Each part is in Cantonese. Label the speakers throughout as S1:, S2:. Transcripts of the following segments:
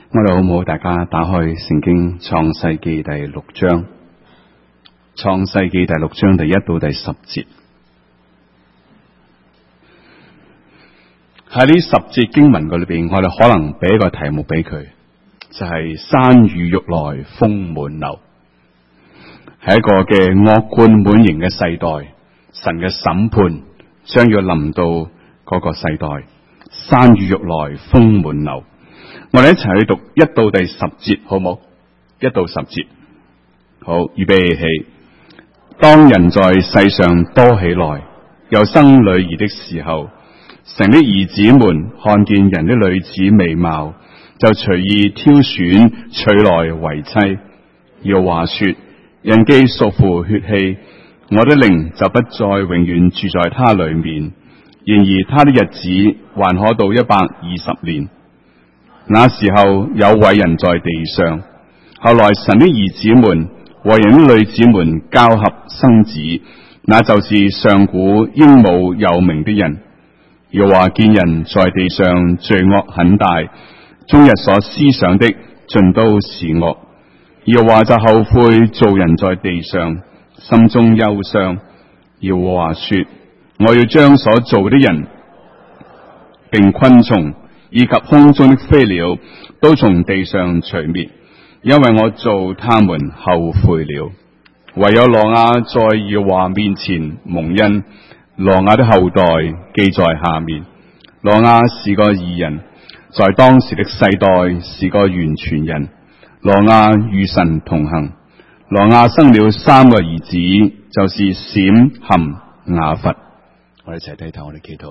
S1: 我哋好唔好大家打開聖經創世記第6章，創世記第6章第1到第10節。喺呢10節經文裏邊，我哋可能俾一個題目俾佢，就係山雨欲來風滿樓。係一個嘅惡貫滿盈嘅世代，神嘅審判將要臨到嗰個世代。山雨欲來風滿樓，我哋一齊去讀1到第10節，好冇？1到10節，好，預備起。當人在世上多起來，又生女兒的時候，神的兒子們看見人的女子美貌，就隨意挑選娶來為妻。要話說，人既屬乎血氣，我的靈就不再永遠住在他裏面。然而他的日子還可到120年。那時候有偉人在地上，後來神的兒子們和人的女子們交合生子，那就是上古英武有名的人。又話見人在地上罪惡很大，終日所思想的盡都是惡。又話就後悔做人在地上，心中憂傷。又話說，我要將所做的人並昆蟲以及空中的飛鳥都從地上除滅，因為我做他們後悔了。唯有挪亞在耶和華面前蒙恩。挪亞的後代記在下面。挪亞是個義人，在當時的世代是個完全人。挪亞與神同行。挪亞生了3個兒子，就是閃、含、雅弗。我哋一齊低頭，我哋祈禱。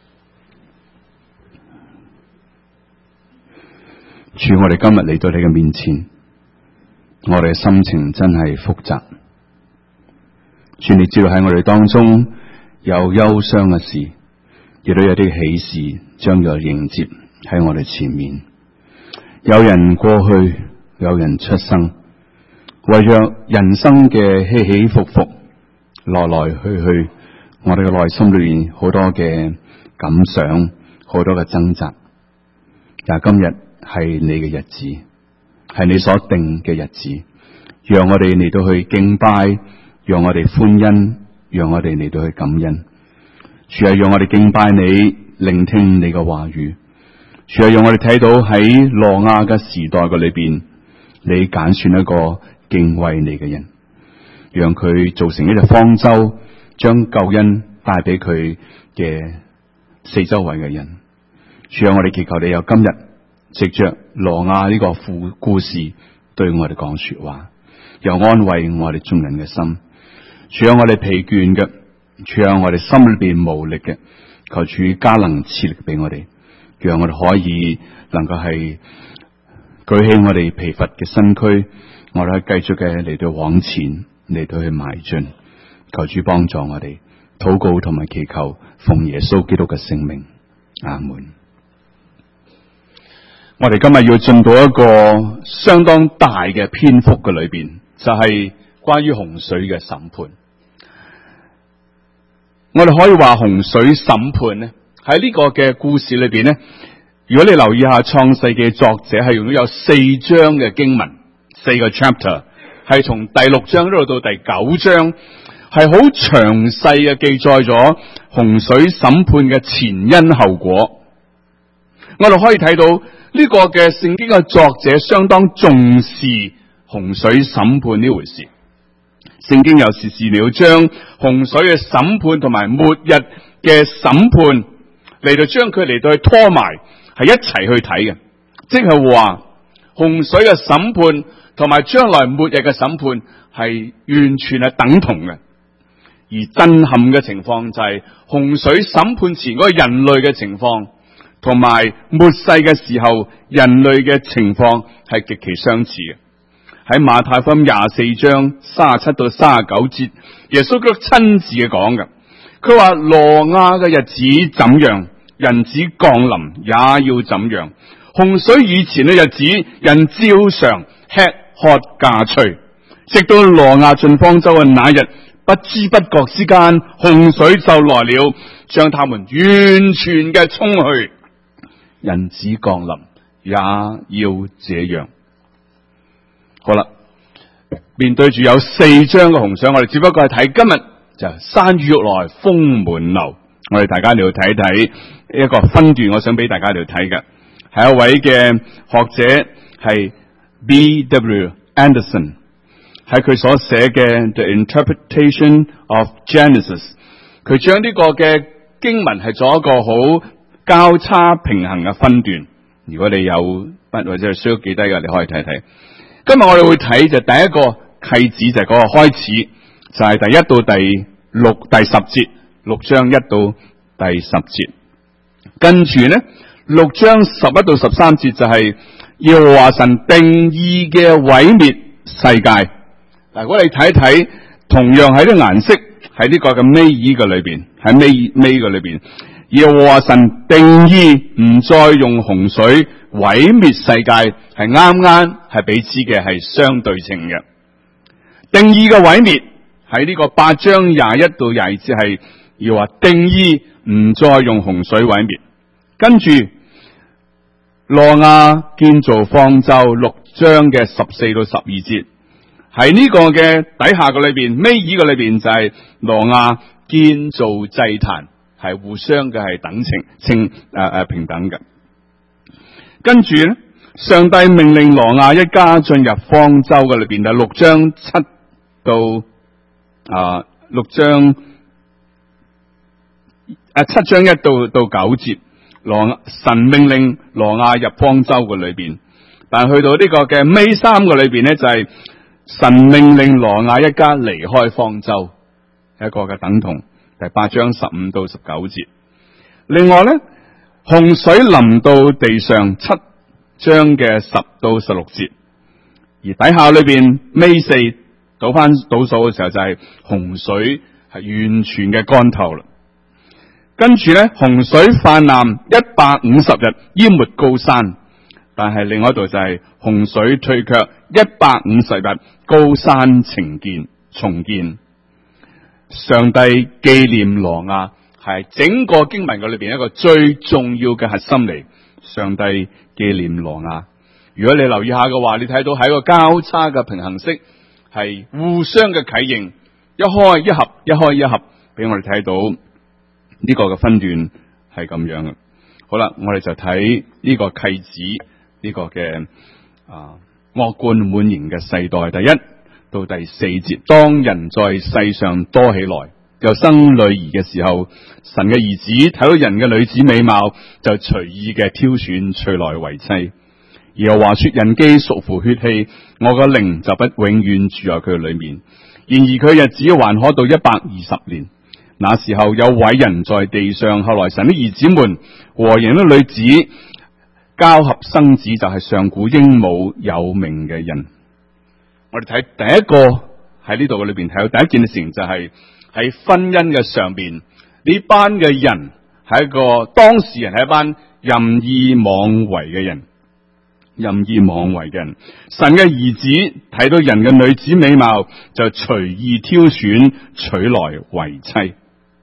S1: 主，我哋今日嚟到你嘅面前，我哋嘅心情真係複雜。主，你知道喺我哋當中有憂傷嘅事，亦都有啲喜事將要迎接喺我哋前面。有人過去，有人出生，為着人生嘅起起伏伏，來來去去，我哋嘅內心裏面好多嘅感想，好多嘅掙扎。但係今日係你嘅日子，係你所定嘅日子，讓我哋嚟到去敬拜，讓我哋歡欣，讓我哋嚟到去感恩。主係讓我哋敬拜你，聆聽你嘅話語。主係讓我哋睇到喺挪亞嘅時代嘅裏邊，你揀選一個敬畏你嘅人，讓佢造成一隻方舟，將救恩帶俾佢嘅四周圍嘅人。主啊，我哋祈求你有今日藉着挪亞呢個故事對我哋講說話，又安慰我哋眾人嘅心。主啊，我哋疲倦嘅，主啊，我哋心裏邊無力嘅，求主加能賜力俾我哋，讓我哋可以能夠係舉起我哋疲乏嘅身軀，我哋可以繼續嘅嚟到往前，嚟到去邁進。求主幫助我哋，禱告同埋祈求，奉耶穌基督嘅聖名，阿門。我哋今日要進到一個相當大嘅篇幅嘅裏邊，就係關於洪水嘅審判。我哋可以話洪水審判咧，喺呢個嘅故事裏邊咧，如果你留意下創世記作者係用咗有4章嘅經文，4個 chapter， 係從第6章一路到第9章，係好詳細嘅記載咗洪水審判嘅前因後果。我哋可以睇到呢個嘅聖經嘅作者相當重視洪水審判呢回事。聖經有時事了將洪水嘅審判同埋末日嘅審判嚟到將佢嚟到去拖埋，係一齊去睇嘅。即係話洪水嘅審判同埋將來末日嘅審判係完全係等同嘅。而震撼嘅情況就係洪水審判前嗰個人類嘅情況，同埋末世嘅時候人類嘅情況係極其相似嘅。喺馬太福音24章37到39節，耶穌基督親自嘅講嘅，佢話挪亞嘅日子怎樣，人子降臨也要怎樣。洪水以前嘅日子，人照常吃喝嫁娶，直到挪亞進方舟嘅那日，不知不覺之間，洪水就來了，將他們完全嘅沖去。人子降臨也要這樣。好啦，面對住有4張嘅紅相，我哋只不過係睇今日就山雨欲來風滿樓。我哋大家嚟睇睇一個分段，我想俾大家嚟睇嘅係一位嘅學者係 B.W. Anderson， 喺佢所寫嘅 The Interpretation of Genesis， 佢將呢個嘅經文係做一個好交叉平衡嘅分段。如果你有筆或者係需要記低嘅，你可以睇睇。今日我哋會睇就第一個契子，就係嗰個開始，就係第1到第10節，6章1到第10節。跟住呢6章11到13節就係耶和華神定意嘅毀滅世界。嗱，如果你睇睇，同樣喺啲顏色喺呢個嘅尾嘅裏邊，喺尾嘅裏邊，耶和華神定意唔再用洪水毀滅世界，係啱啱係彼此嘅係相對稱嘅。定意嘅毀滅喺呢個8章21到22節係要話定意唔再用洪水毀滅。跟住挪亞建造方舟6章嘅14到12節，喺呢個嘅底下嘅裏邊，尾嘅裏邊就係挪亞建造祭壇，係互相嘅係等平等嘅。跟住咧，上帝命令挪亞一家進入方舟嘅裏邊，就6章7到7章1到9節。神命令挪亞入方舟嘅裏邊，但係去到呢個嘅尾3個裏邊呢，就係神命令挪亞一家離開方舟，一個嘅等同。第8章15到19節。另外呢，洪水臨到地上7章嘅10到16節，而底下裏邊尾4倒數嘅時候就係洪水係完全嘅乾透啦。跟住咧，洪水泛濫150日淹沒高山，但係另外一度就係洪水退卻150日高山重建。上帝紀念挪亞係整個經文嘅裏邊一個最重要嘅核心嚟。上帝紀念挪亞，如果你留意下嘅話，你睇到喺個交叉嘅平衡式係互相嘅啟應，一開一合，一開一合，俾我哋睇到。呢個嘅分段係咁樣嘅。好啦，我哋就睇呢個契子，呢個嘅惡貫滿盈嘅世代。第1到第4節，當人在世上多起來，又生女兒嘅時候，神嘅兒子睇到人嘅女子美貌，就隨意嘅挑選娶來為妻。耶和華說：人既屬乎血氣，我嘅靈就不永遠住在佢裏面。然而佢日子還可到120年。那時候有偉人在地上，後來神的兒子們和人的女子交合生子，就係上古英武有名嘅人。我哋睇第一個喺呢度嘅裏邊睇到第一件事情，就係喺婚姻嘅上邊，呢班嘅人係一個當事人，係一班任意妄為嘅人。任意妄為嘅人，神嘅兒子睇到人嘅女子美貌，就隨意挑選娶來為妻。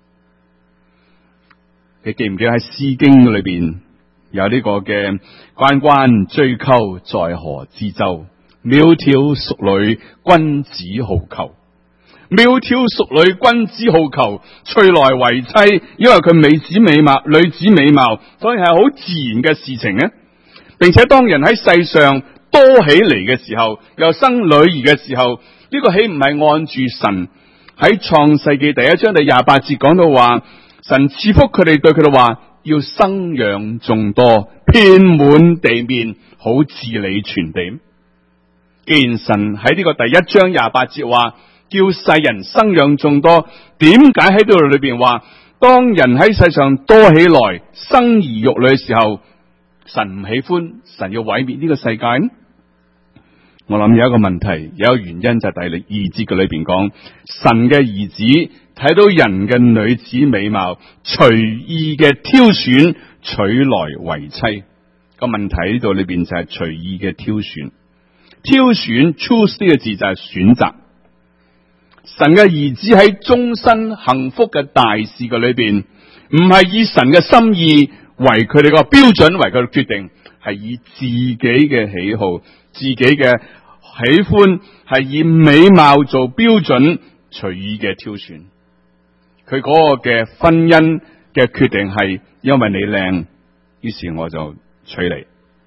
S1: 你記唔記得喺詩經裏邊有呢個嘅關關雎鳩，在河之洲，窈窕淑女，君子好逑。窈窕淑女，君子好逑，娶來為妻，因為佢美子美貌，女子美貌，所以係好自然嘅事情呢。並且當人喺世上多起嚟嘅時候，又生女兒嘅時候，呢個豈唔係按住神喺創世紀第1章第28節講到話，神賜福佢哋，對佢哋話要生養眾多，遍滿地面，好治理全地。既然神喺呢個第1章28節話叫世人生養眾多，點解喺度裏邊話當人喺世上多起來，生兒育女嘅時候，神唔喜歡，神要毀滅呢個世界呢？我諗有一個問題，有一個原因就係第2節嘅裏邊講，神嘅兒子睇到人嘅女子美貌，隨意嘅挑選娶來為妻。個問題呢度裏邊就係隨意嘅挑選。挑選 choose 呢個字就係選擇。神嘅兒子喺終身幸福嘅大事嘅裏邊，唔係以神嘅心意為佢哋個標準，為佢哋決定，係係以自己嘅喜好、自己嘅喜歡，係以美貌做標準隨意嘅挑選。佢嗰個嘅婚姻嘅決定係因為你靚，於是我就娶你。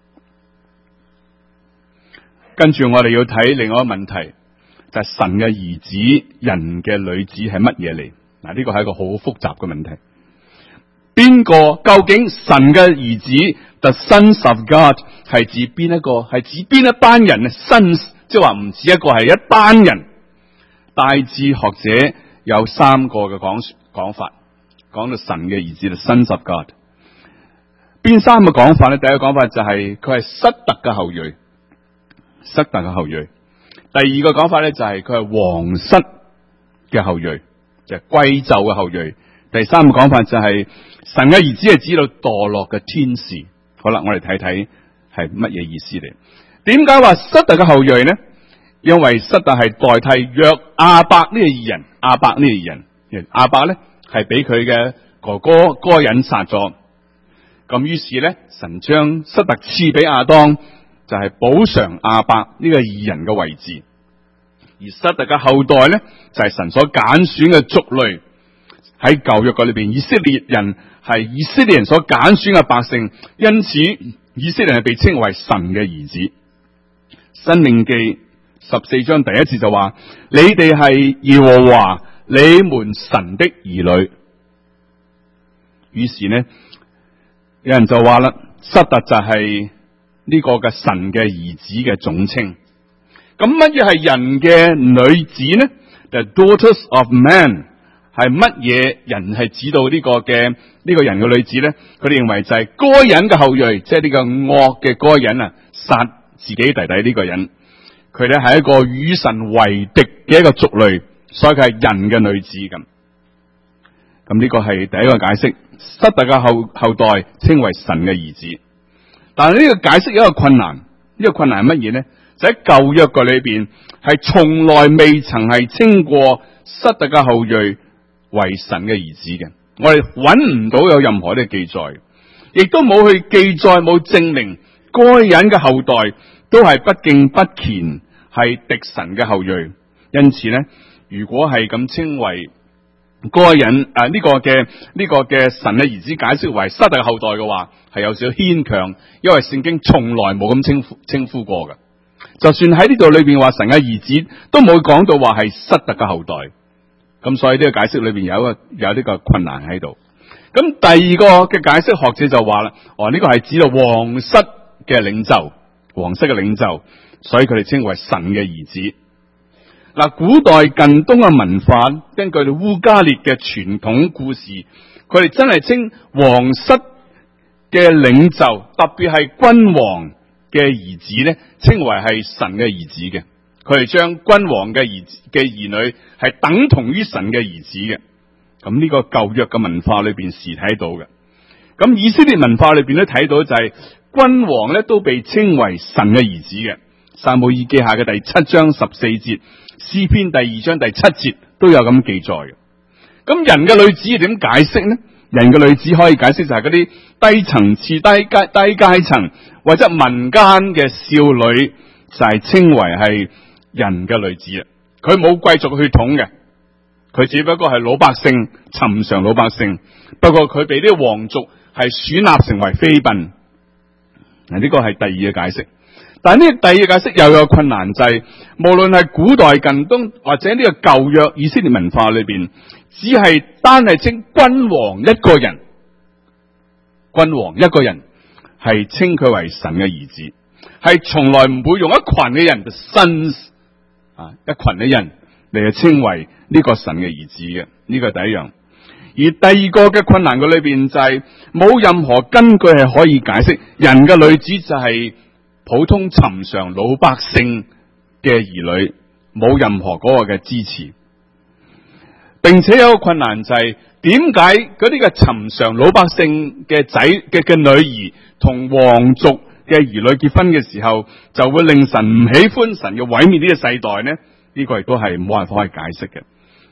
S1: 跟住我哋要睇另外一個問題，就係神嘅兒子、人嘅女子係乜嘢嚟？嗱，呢個係一個好複雜嘅問題。邊個？究竟神嘅兒子 The Sons of God 係指邊一個？係指邊一班人嘅 Sons， 即係話唔止一個，係一班人。大致學者有三個嘅講法，講到神嘅兒子 The Sons of God。邊三個講法咧？第一個講法就係佢係塞特嘅後裔，塞特嘅後裔。第二個講法咧就係佢係皇室嘅後裔，就係貴胄嘅後裔。第三個講法就係神嘅兒子係指到墮落嘅天使。好啦，我哋睇睇係乜嘢意思嚟？點解話塞特嘅後裔呢？因為塞特係代替約亞伯呢個義人，亞伯呢個義人，亞伯咧係俾佢嘅哥哥該隱殺咗。咁於是咧，神將塞特賜俾亞當，就係補償亞伯呢個義人嘅位置。而塞特嘅後代咧，就係神所揀選嘅族類。喺舊約嘅裏邊，以色列人係以色列人所揀選嘅百姓，因此以色列人係被稱為神嘅兒子。申命記14章第1節就話：你哋係耶和華你們神的兒女。於是呢，有人就話啦，塞特就係呢個嘅神嘅兒子嘅總稱。咁乜嘢係人嘅女子呢？ The daughters of man 係乜嘢人係指到呢個嘅呢個人嘅女子呢？佢哋認為就係該隱嘅後裔，即係呢個惡嘅該隱啊，殺自己弟弟呢個人。佢咧係一個與神為敵嘅一個族類，所以佢係人嘅女子咁。咁呢個係第一個解釋，塞特嘅後代稱為神嘅兒子。但係呢個解釋有一個困難，呢個困難係乜嘢呢？就喺舊約嘅裏邊係從來未曾係稱過塞特嘅後裔為神嘅兒子嘅，我哋揾唔到有任何嘅記載，亦都冇去記載，冇證明該隱嘅後代都係不敬不虔，係敵神嘅後裔。因此呢，如果係咁稱為該隱呢個嘅神嘅兒子解釋為塞特嘅後代嘅話，係有少少牽強，因為聖經從來冇咁稱呼過嘅。就算喺呢度裏邊話神嘅兒子，都冇講到話係塞特嘅後代。咁所以呢個解釋裏邊有呢個困難喺度。咁第二個嘅解釋學者就話啦，呢個係指到皇室嘅領袖，皇室嘅領袖，所以佢哋稱為神嘅兒子。嗱，古代近東嘅文化，根據烏加列嘅傳統故事，佢哋真係稱皇室嘅領袖，特別係君王嘅兒子咧，稱為係神嘅兒子嘅。佢哋將君王嘅兒女係等同於神嘅兒子嘅。咁呢個舊約嘅文化裏邊是睇到嘅。咁以色列文化裏邊都睇到就係君王咧都被稱為神嘅兒子嘅。撒母耳記下嘅第7章14節，詩篇第2章第7節都有咁記載嘅。咁人嘅女子點解釋呢？人嘅女子可以解釋就係嗰啲低層次、低階層或者民間嘅少女，就係稱為係人嘅女子啊。佢冇貴族血統嘅，佢只不過係老百姓，尋常老百姓。不過佢被啲皇族係選納成為妃嬪。嗱，呢個係第二個解釋。但係呢個第二個解釋又有困難，就係無論係古代近東或者呢個舊約以色列文化裏邊，只係單係稱君王一個人，君王一個人係稱佢為神嘅兒子，係從來唔會用一群嘅人嘅 sons 一群嘅人嚟稱為呢個神嘅兒子嘅。呢個係第一樣。而第二個嘅困難嘅裏邊就係冇任何根據係可以解釋人嘅女子就係普通尋常老百姓嘅兒女，冇任何嗰個嘅支持。並且有一個困難就係點解嗰啲嘅尋常老百姓嘅仔嘅女兒同皇族嘅兒女結婚嘅時候，就會令神唔喜歡，神要毀滅呢個世代呢？呢個亦都係冇辦法可以解釋嘅。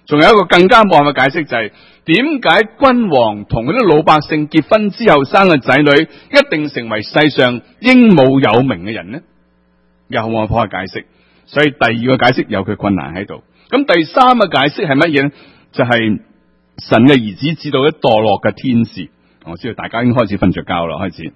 S1: 仲有一個更加冇辦法解釋，就係點解君王同嗰啲老百姓結婚之後生嘅仔女一定成為世上英武有名嘅人呢？又冇辦法解釋。所以第二個解釋有佢困難喺度。咁第三個解釋係乜嘢呢？就係神嘅兒子指到啲墮落嘅天使。我知道大家已經開始瞓着覺啦，開始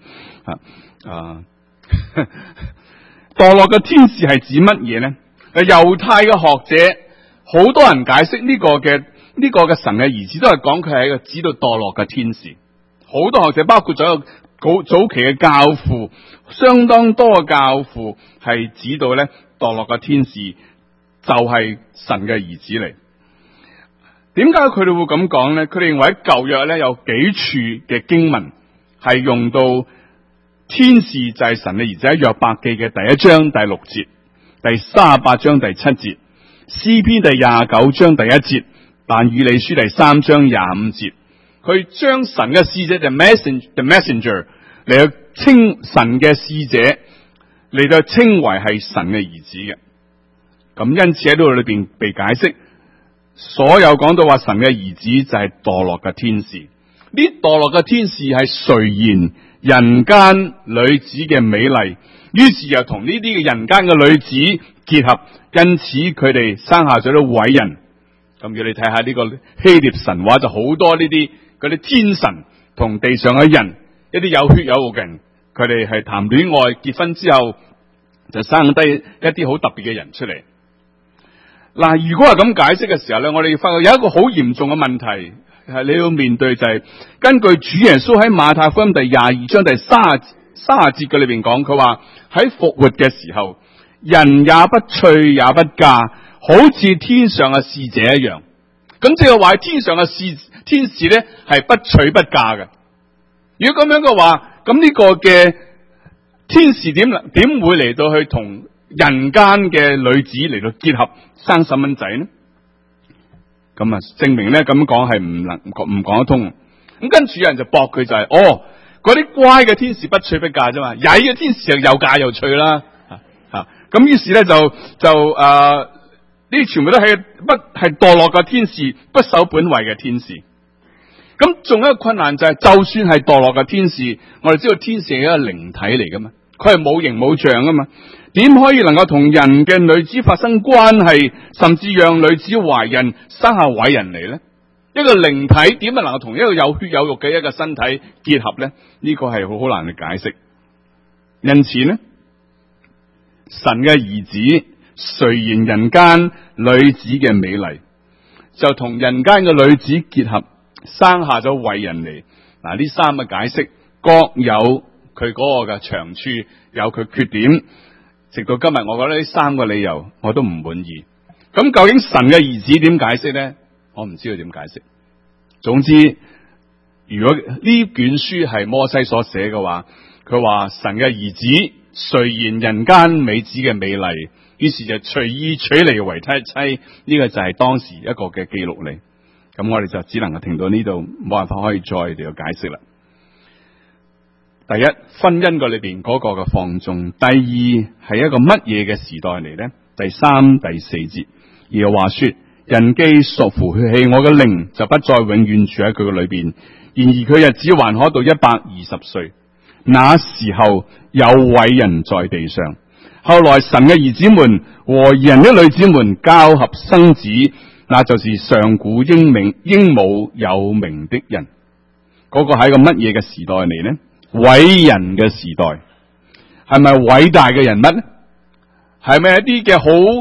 S1: 墮落嘅天使係指乜嘢呢？猶太嘅學者好多人解釋呢個嘅神嘅兒子，都係講佢係一個指到墮落嘅天使。好多學者包括咗一個早期嘅教父，相當多嘅教父係指到咧墮落嘅天使就係神嘅兒子嚟。點解佢哋會咁講咧？佢哋認為喺舊約咧有幾處嘅經文係用到天使就係神嘅兒子，喺約伯記嘅第1章第6節，第38章第7節，詩篇第29章第1節，但以理書第3章25節，佢將神嘅使者 the messenger 嚟到稱神嘅使者嚟到稱為係神嘅兒子嘅。咁因此喺呢度裏邊被解釋，所有講到話神嘅兒子就係墮落嘅天使。呢墮落嘅天使係垂涎人間女子嘅美麗，於是又同呢啲嘅人間嘅女子結合，因此佢哋生下咗啲偉人。咁如果你睇下呢個希臘神話，就好多呢啲嗰啲天神同地上嘅人，一啲有血有肉嘅人，佢哋係談戀愛，結婚之後就生低一啲好特別嘅人出嚟。嗱，如果係咁解釋嘅時候咧，我哋要發覺有一個好嚴重嘅問題係你要面對，就係根據主耶穌喺馬太福音第22章第30節嘅裏邊講，佢話喺復活嘅時候，人也不娶也不嫁，好似天上嘅使者一樣。咁即係話天上嘅天使咧係不娶不嫁嘅。如果咁樣嘅話，咁呢個嘅天使點會嚟到去同人間嘅女子嚟到結合生細蚊仔呢？咁啊，證明咧咁講係唔講得通。咁跟住有人就駁佢就係、嗰啲乖嘅天使不娶不嫁啫嘛，曳嘅天使又嫁又娶啦。咁於是咧就呢啲全部都係墮落嘅天使，不守本位嘅天使。咁仲有一個困難就係、就算係墮落嘅天使，我哋知道天使係一個靈體嚟噶嘛，佢係冇形冇象噶嘛，點可以能夠同人嘅女子發生關係，甚至讓女子懷孕生下偉人嚟呢？一個靈體點能夠同一個有血有肉嘅一個身體結合呢？呢個係好難去解釋。因此呢，神嘅兒子垂涎人間女子嘅美麗，就同人間嘅女子結合，生下咗偉人嚟。嗱，呢三個解釋各有佢嗰個嘅長處，有佢缺點。直到今日，我覺得呢三個理由我都唔滿意。咁究竟神嘅兒子點解釋呢？我唔知道點解釋。總之，如果呢卷書係摩西所寫嘅話，佢話神嘅兒子垂涎人間美子嘅美麗，於是就隨意娶嚟為妻。呢個就係當時一個嘅記錄嚟。咁我哋就只能夠停到呢度，冇辦法可以再嚟到解釋啦。第一，婚姻個裏邊嗰個嘅放縱；第二，係一個乜嘢嘅時代嚟呢？第三、第四節，耶和華說：人既屬乎血氣，我嘅靈就不再永遠住喺佢嘅裏邊。然而佢日子還可到120歲，那時候有偉人在地上。後來神嘅兒子們和人的女子們交合生子，那就是上古英武有名的人。嗰個係一個乜嘢嘅時代嚟呢？偉人嘅時代，係咪偉大嘅人物呢？係咪一啲嘅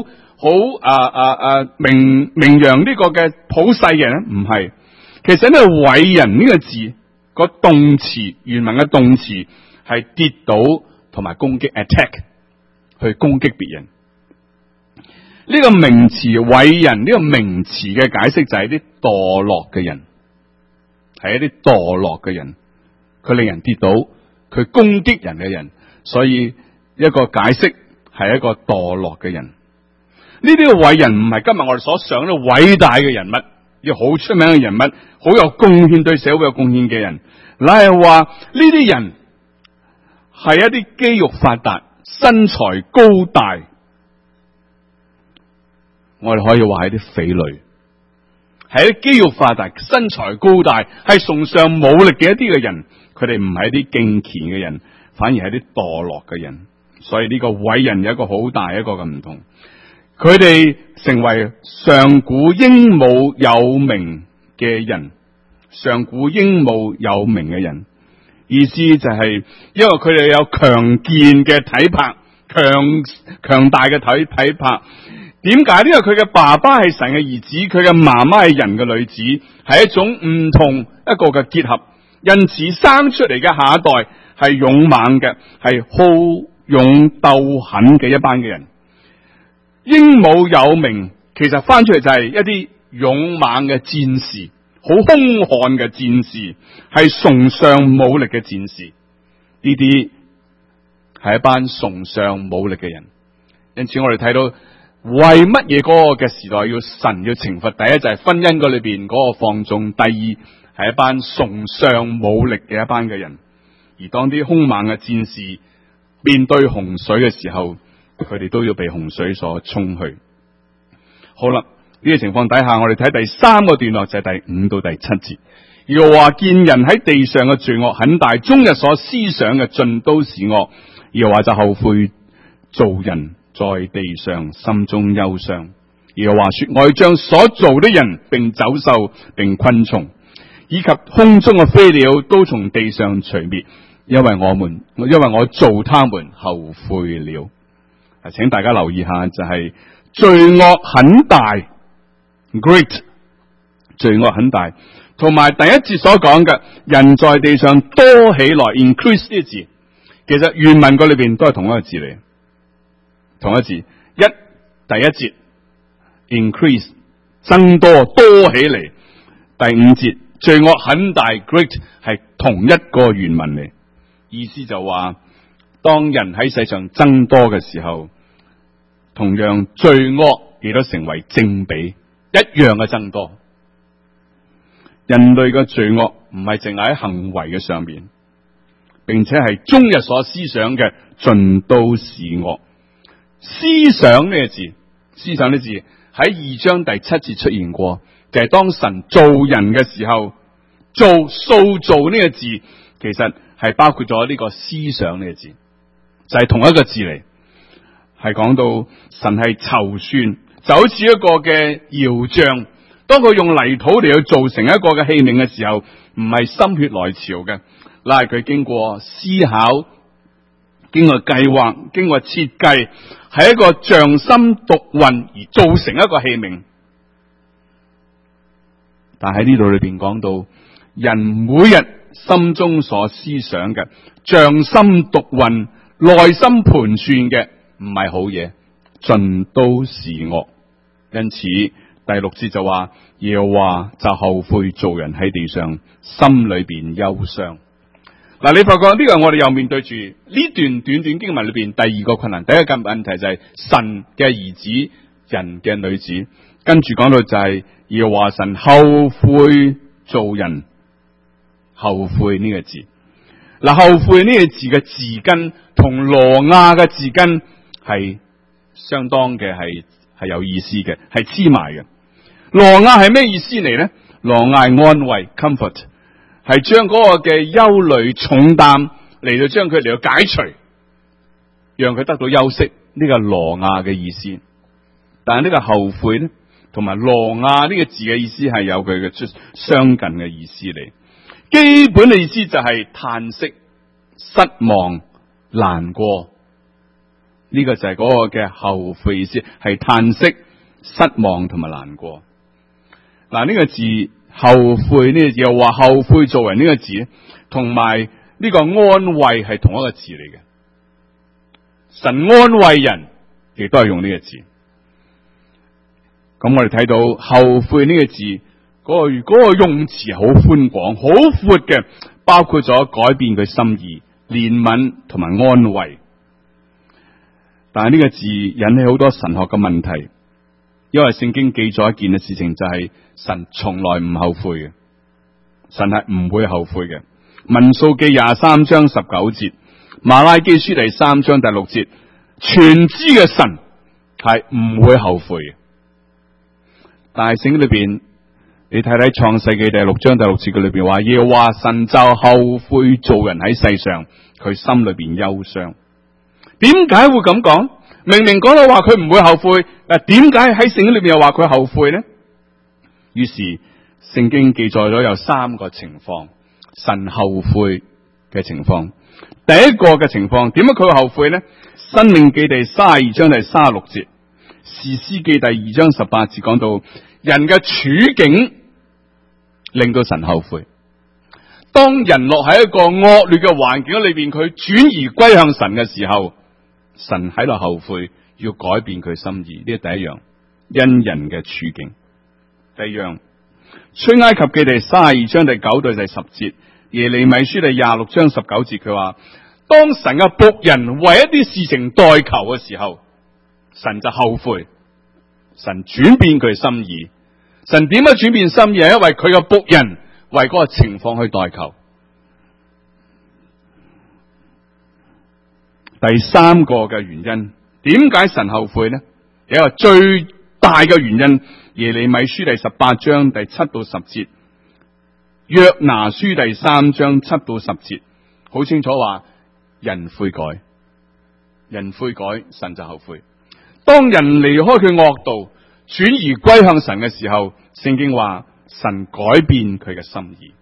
S1: 好名揚呢個嘅普世嘅人呢？唔係，其實呢個偉人呢個字個動詞原文嘅動詞係跌倒同埋攻擊 attack 去攻擊別人。呢個名詞偉人呢個名詞嘅解釋就係啲墮落嘅人，係一啲墮落嘅人。佢令人跌倒，佢攻擊人嘅人，所以一個解釋係一個墮落嘅人。呢啲偉人唔係今日我哋所想嘅偉大嘅人物，要好出名嘅人物，好有貢獻對社會有貢獻嘅人，乃係話呢啲人係一啲肌肉發達、身材高大，我哋可以話係啲匪類。 係一啲肌肉發達、身材高大、係崇尚武力嘅一啲嘅人，佢哋唔係一啲敬虔嘅人，反而係啲墮落嘅人。所以呢個偉人有一個好大一個嘅唔同，佢哋成為上古英武有名嘅人，上古英武有名嘅人，意思就係因為佢哋有強健嘅體魄，強大嘅體魄。點解？因為佢嘅爸爸係神嘅兒子，佢嘅媽媽係人嘅女子，係一種唔同一個嘅結合，因此生出嚟嘅下一代係勇猛嘅，係好勇鬥狠嘅一班嘅人。英武有名，其實翻出嚟就係一啲勇猛嘅戰士，好兇悍嘅戰士，係崇尚武力嘅戰士。呢啲係一班崇尚武力嘅人。因此我哋睇到為乜嘢嗰個嘅時代要神要懲罰？第一就係婚姻嗰裏邊嗰個放縱，第二係一班崇尚武力嘅一班嘅人。而當啲兇猛嘅戰士面對洪水嘅時候，佢哋都要被洪水所沖去。好啦，呢個情況底下，我哋睇第三個段落，就係第5到第7節。又話見人喺地上嘅罪惡很大，終日所思想嘅盡都是惡。又話就後悔做人在地上心中憂傷。又話說我要將所造的人並走獸並昆蟲以及空中嘅飛鳥都從地上除滅，因為我造他們後悔了。請大家留意下，就係罪惡很大 ，great 罪惡很大，同埋第一節所講嘅人在地上多起來 ，increase 呢個字，其實原文嗰裏邊都係同一個字嚟，同一個字。第一節 increase 增多起嚟，第5節罪惡很大 great 係同一個原文嚟，意思就話當人喺世上增多嘅時候，同樣罪惡亦都成為正比，一樣嘅增多。人類嘅罪惡唔係淨係喺行為嘅上面，並且係終日所思想嘅盡都是惡。思想呢個字，思想呢個字喺2章第7節出現過，就係當神造人嘅時候，塑造呢個字，其實係包括咗呢個思想呢個字，就係同一個字嚟。係講到神係籌算，就好似一個嘅窯匠，當佢用泥土嚟去做成一個嘅器皿嘅時候，唔係心血來潮嘅，嗱係佢經過思考、經過計劃、經過設計，係一個匠心獨運而造成一個器皿。但喺呢度裏邊講到，人每日心中所思想嘅匠心獨運、內心盤算嘅，唔係好嘢，盡都是惡。因此第6節就話，耶和華就後悔做人喺地上，心裏邊憂傷。嗱，你發覺呢個我哋又面對住呢段短短經文裏邊第二個困難。第一個問題就係神嘅兒子，人嘅女子，跟住講到就係耶和華神後悔做人，後悔呢個字。嗱，後悔呢個字嘅字根同挪亞嘅字根係相當嘅，係有意思嘅，係黐埋嘅。挪亞係咩意思嚟呢？挪亞係安慰 comfort， 係將嗰個嘅憂慮重擔嚟到將佢嚟到解除，讓佢得到休息。呢個挪亞嘅意思。但係呢個後悔呢，同埋挪亞呢個字嘅意思係有佢嘅相近嘅意思嚟。基本嘅意思就係嘆息、失望、難過。呢個就係嗰個嘅後悔意思，係嘆息、失望同埋難過。嗱，呢個字後悔呢個字，又話後悔做人呢個字，同埋呢個安慰係同一個字嚟嘅。神安慰人，亦都係用呢個字。咁我哋睇到後悔呢個字，嗰個用詞好寬廣、好闊嘅，包括咗改變佢心意、憐憫同埋安慰。但係呢個字引起好多神學嘅問題，因為聖經記咗一件嘅事情，就係神從來唔後悔嘅，神係唔會後悔嘅。民數記23章19節，馬拉基書第3章第6節，全知嘅神係唔會後悔嘅。但係聖經裏邊， 你睇睇創世記第6章第6節嘅裏邊話，耶和華神就後悔造人喺世上，佢心裏邊憂傷。點解會咁講？明明講到話佢唔會後悔，點解喺聖經裏邊又話佢後悔呢？於是聖經記載咗有3個情況，神後悔嘅情況。第一個嘅情況，點解佢會後悔呢？申命記第32章第36節，士師記第2章18節講到人嘅處境令到神後悔。當人落喺一個惡劣嘅環境裏邊，佢轉移歸向神嘅時候，神喺度後悔，要改變佢心意。呢係第一樣，因人嘅處境。第二樣，出埃及記第32章第9到第10節，耶利米書第26章19節，佢話當神嘅僕人為一啲事情代求嘅時候，神就後悔，神轉變佢心意。神點解轉變心意？係因為佢嘅僕人為嗰個情況去代求。第三個嘅原因，點解神後悔呢？有一個最大嘅原因，耶利米書第18章第7到10節，約拿書第3章7到10節，好清楚話人悔改，人悔改，神就後悔。當人離開佢惡道，轉移歸向神嘅時候，聖經話神改變佢嘅心意。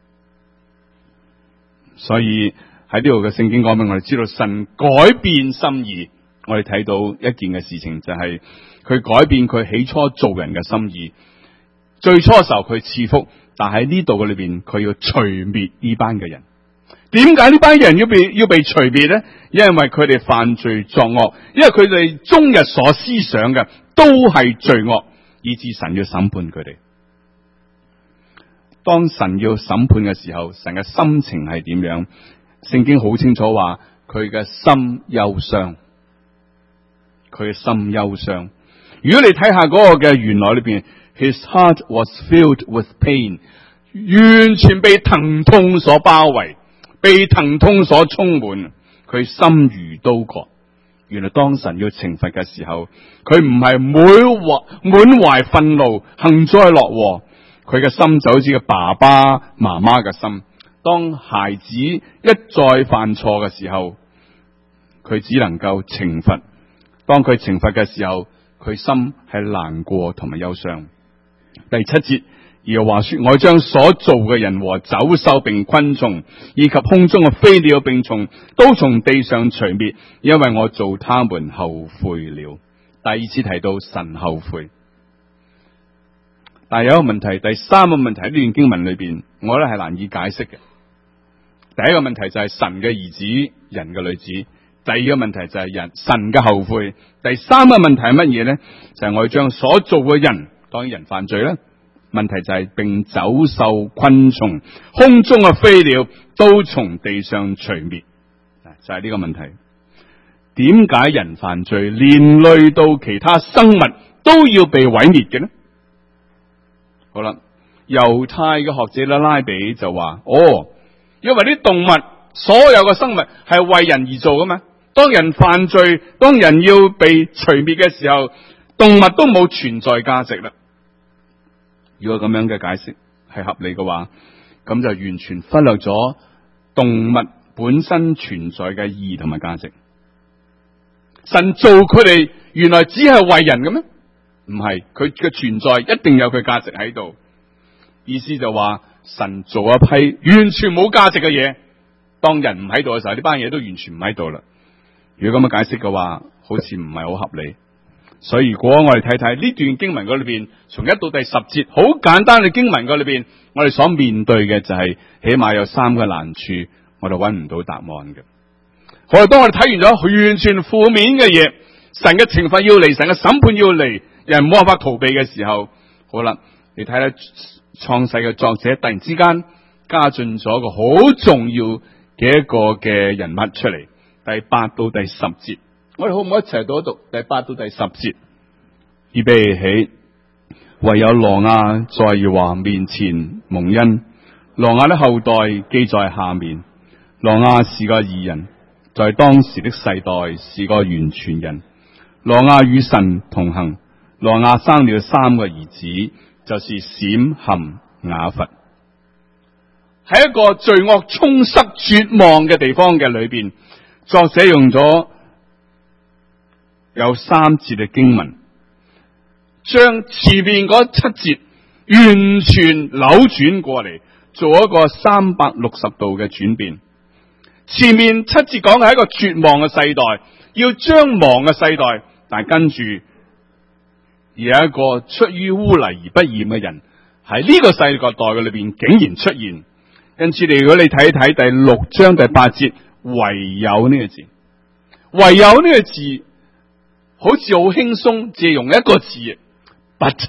S1: 所以喺呢度嘅聖經講俾我哋知道，神改變心意。我哋睇到一件嘅事情，就係佢改變佢起初做人嘅心意。最初嘅時候佢賜福，但喺呢度嘅裏邊，佢要除滅呢班嘅人。點解呢班人要被除滅呢？因為佢哋犯罪作惡，因為佢哋終日所思想嘅都係罪惡，以致神要審判佢哋。當神要審判嘅時候，神嘅心情係點樣？聖經好清楚話，佢嘅心憂傷，佢嘅心憂傷。如果你睇下嗰個嘅原來裏邊 ，His heart was filled with pain， 完全被疼痛所包圍，被疼痛所充滿，佢心如刀割。原來當神要懲罰嘅時候，佢唔係滿懷憤怒、幸災樂禍，佢嘅心就好似個爸爸媽媽嘅心。當孩子一再犯錯嘅時候，佢只能夠懲罰。當佢懲罰嘅時候，佢心係難過同埋憂傷。第7節，耶和華說：我將所造嘅人和走獸並昆蟲，以及空中嘅飛鳥並蟲，都從地上除滅，因為我造他們後悔了。第二次提到神後悔，但係有一個問題，第三個問題喺呢段經文裏邊，我覺得係難以解釋嘅。第一個問題就係神嘅兒子，人嘅女子。第二個問題就係神嘅後悔。第三個問題係乜嘢呢？就係我要將所做嘅人，當然人犯罪啦。問題就係並走獸、昆蟲、空中嘅飛鳥都從地上除滅，就係呢個問題。點解人犯罪連累到其他生物都要被毀滅嘅呢？好啦，猶太嘅學者拉比就話：因為啲動物，所有嘅生物係為人而做噶嘛。當人犯罪，當人要被除滅嘅時候，動物都冇存在價值啦。如果咁樣嘅解釋係合理嘅話，咁就完全忽略咗動物本身存在嘅意義同埋價值。神做佢哋原來只係為人嘅咩？唔係，佢嘅存在一定有佢價值喺度。意思就話神做一批完全冇價值嘅嘢，當人唔喺度嘅時候，呢班嘢都完全唔喺度啦。如果咁樣解釋嘅話，好似唔係好合理。所以如果我哋睇睇呢段經文嗰裏邊，從1到第10節，好簡單嘅經文嗰裏邊，我哋所面對嘅就係起碼有3個難處，我哋揾唔到答案嘅。好啦，當我哋睇完咗完全負面嘅嘢，神嘅懲罰要嚟，神嘅審判要嚟，人冇辦法逃避嘅時候，好啦，你睇睇創世嘅作者突然之間加進咗一個好重要嘅一個嘅人物出嚟。第8到第10節，我哋好唔好一齊讀一讀第8到第10節？預備起，唯有挪亞在耶和華面前蒙恩。挪亞的後代記在下面。挪亞是個義人，在當時的世代是個完全人。挪亞與神同行。挪亞生了3個兒子， 就是閃含雅弗。喺一個罪惡充塞絕望嘅地方嘅裏邊，作者用咗有3節嘅經文，將前面嗰7節完全扭轉過嚟，做一個360度嘅轉變。前面7節講嘅係一個絕望嘅世代，要將亡嘅世代，但係跟住有一個出於污泥而不染嘅人喺呢個世代嘅裏邊竟然出現。因此，如果你睇睇第6章第8節，唯有呢個字，唯有呢個字好似好輕鬆，借用一個字 but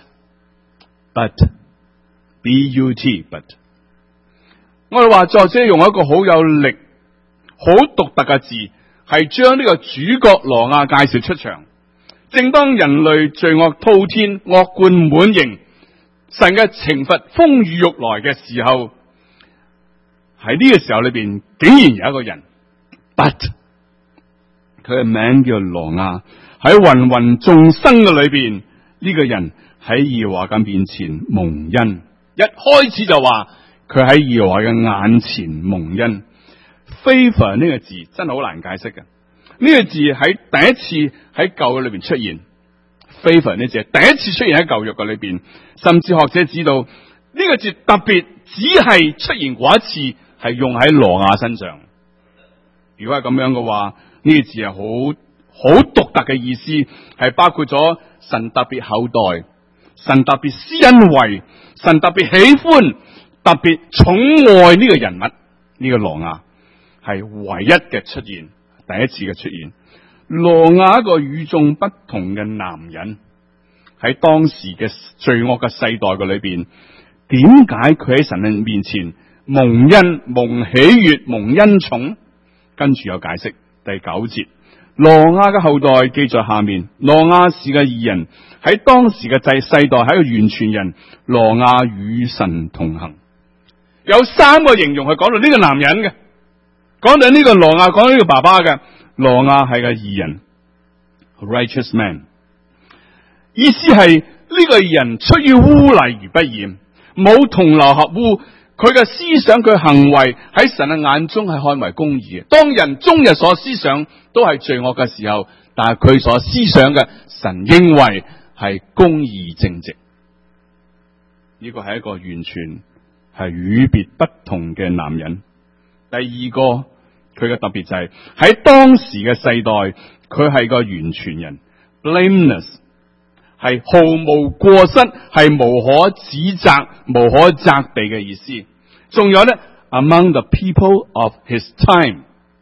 S1: but 我哋話作者用一個好有力、好獨特嘅字，係將呢個主角羅亞介紹出場。正當人類罪惡滔天、惡貫滿盈，神嘅懲罰風雨欲來嘅時候，喺呢個時候裏邊，竟然有一個人 ，but 佢嘅名叫羅亞，喺芸芸眾生嘅裏邊，呢個人喺耶和華嘅面前蒙恩。一開始就話佢喺耶和華嘅眼前蒙恩。favor 呢個字真係好難解釋嘅，呢個字喺第一次喺舊約裏邊出現。favor 呢字第一次出現喺舊約嘅裏邊，甚至學者知道呢個字特別只係出現過一次，係用喺羅亞身上。如果係咁樣嘅話，呢個字係好獨特嘅意思，係包括咗神特別厚待，神特別施恩惠，神特別喜歡，特別寵愛呢個人物，呢個羅亞係唯一嘅出現，第一次嘅出現。羅亞一個與眾不同嘅男人，喺當時嘅罪惡嘅世代嘅裏邊，點解佢喺神嘅面前蒙恩、蒙喜悅、蒙恩寵？跟住有解釋。第9節，羅亞嘅後代記在下面。羅亞是個義人，喺當時嘅世代係一個完全人。羅亞與神同行，有3個形容係講到呢個男人嘅，講到呢個羅亞，講到呢個爸爸嘅。羅亞係個義人 ，righteous man， 意思係呢個義人出於污泥而不染，冇同流合污。佢嘅思想、佢行為喺神嘅眼中係看為公義嘅。當人終日所思想都係罪惡嘅時候，但係佢所思想嘅，神認為係公義正直。呢個係一個完全係與別不同嘅男人。第二個，佢嘅特別就係喺當時嘅世代，佢係個完全人 ，blameless。係毫無過失，係無可指責、無可責備嘅意思。仲有咧 ，among the people of his time，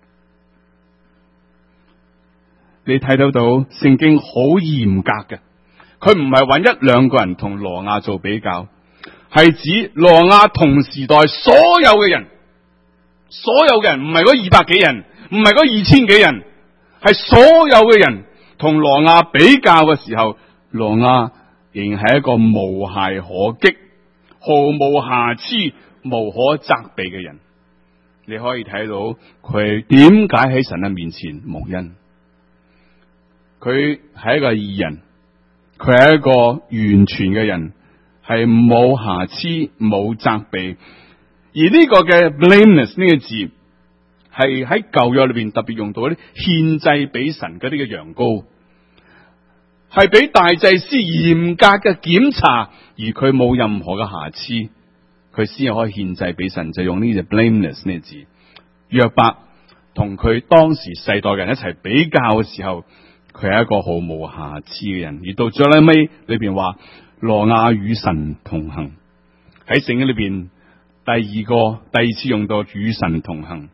S1: 你睇到聖經好嚴格嘅，佢唔係揾1-2個人同羅亞做比較，係指羅亞同時代所有嘅人，所有嘅人唔係嗰200幾人，唔係嗰2000幾人，係所有嘅人同羅亞比較嘅時候。羅亞仍然係一個無懈可擊、毫無瑕疵、無可責備嘅人。你可以睇到佢點解喺神嘅面前蒙恩。佢係一個義人，佢係一個完全嘅人，係冇瑕疵、冇責備。而呢個嘅 blameless 呢個字係喺舊約裏邊特別用到啲獻祭俾神嗰啲嘅羊羔。係俾大祭司嚴格嘅檢查，而佢冇任何嘅瑕疵，佢先可以獻祭俾神，就用呢隻 blameless 呢個字。約伯同佢當時世代嘅人一齊比較嘅時候，佢係一個毫無瑕疵嘅人。而到最尾裏邊話，羅亞與神同行，喺聖經裏邊第二次用到與神同行。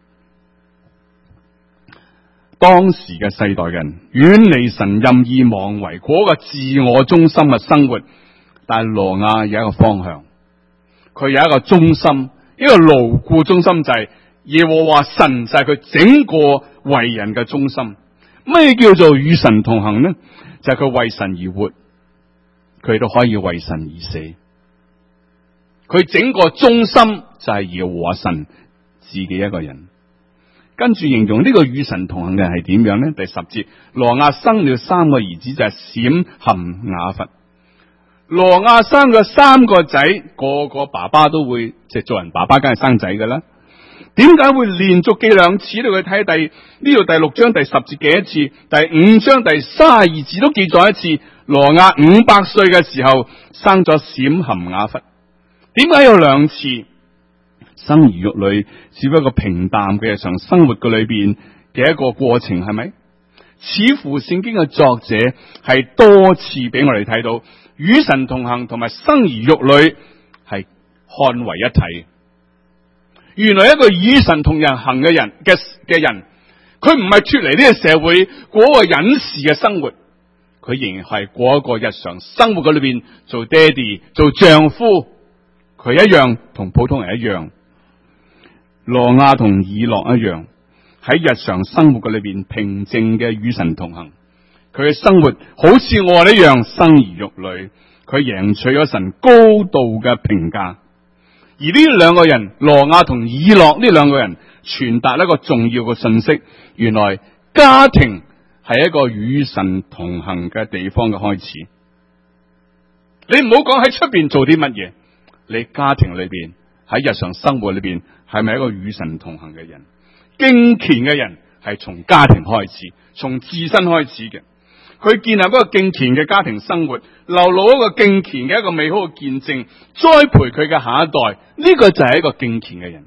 S1: 當時嘅世代人遠離神，任意妄為，嗰個自我中心嘅生活。但係羅亞有一個方向，佢有一個中心，一個牢固中心，就係耶和華神，就係佢整個為人嘅中心。咩叫做與神同行呢？就係佢為神而活，佢都可以為神而死。佢整個中心就係耶和華神自己一個人。跟住形容呢個與神同行嘅人係點樣呢？第10節，羅亞生了3個兒子，就係閃、含、雅弗。 羅亞生咗3個仔，個爸爸都會即係做人爸爸，梗係生仔噶啦。點解會連續記2次咧？佢睇呢度第6章第10節記一次，第5章第32節都記載一次。羅亞500歲嘅時候生咗閃含雅弗。點解有2次？生兒育女只不過平淡嘅日常生活嘅裏邊嘅一個過程，係咪？似乎聖經嘅作者係多次俾我哋睇到與神同行同埋生兒育女係看為一體。原來一個與神同人行嘅人嘅人，佢唔係脫離呢個社會過一個隱士嘅生活，佢仍然係過一個日常生活嘅裏邊做爹哋、做丈夫，佢一樣同普通人一樣。羅亞同以諾一樣，喺日常生活嘅裏邊平靜嘅與神同行。佢嘅生活好似我哋一樣生兒育女，佢贏取咗神高度嘅評價。而呢2個人，羅亞同以諾呢2個人，傳達一個重要嘅信息：原來家庭係一個與神同行嘅地方嘅開始。你唔好講喺出邊做啲乜嘢，你家庭裏邊喺日常生活裏邊係咪一個與神同行嘅人？敬虔嘅人係從家庭開始，從自身開始嘅。佢建立一個敬虔嘅家庭生活，流露一個敬虔嘅一個美好嘅見證，栽培佢嘅下一代。呢個就係一個敬虔嘅人。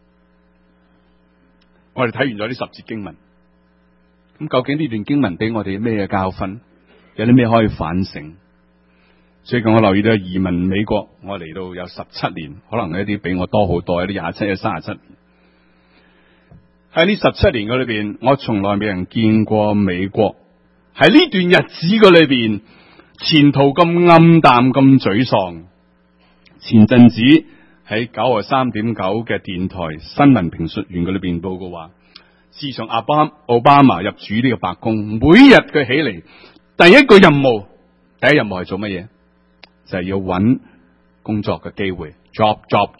S1: 我哋睇完咗呢10節經文，咁究竟呢段經文俾我哋咩教訓？有啲咩可以反省？最近我留意到移民美國，我嚟到有17年，可能一啲比我多好多，有啲27、有37年。喺呢17年嘅裏邊，我從來未人見過美國喺呢段日子嘅裏邊前途咁暗淡、咁沮喪。前陣子喺93.9嘅電台新聞評述員嘅裏邊報告話，自從奧巴馬入主呢個白宮，每日佢起嚟第一個任務係做乜嘢？就係要揾工作嘅機會 ，job。